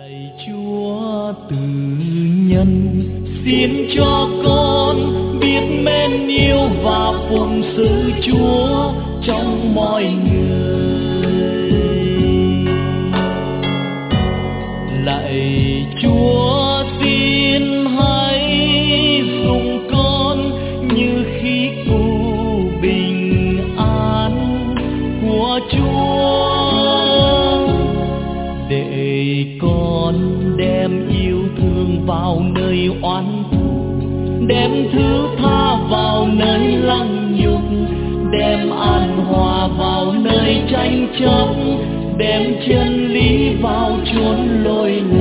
Lạy Chúa từ nhân, xin cho con biết mến yêu và phụng sự Chúa trong mọi người. Lạy Chúa xin hãy dùng con như khí cụ bình an của Chúa, để con đem yêu thương vào nơi oán thù, đem thứ tha vào nơi lăng nhục, đem an hòa vào nơi tranh chấp, đem chân lý vào chốn lỗi lầm.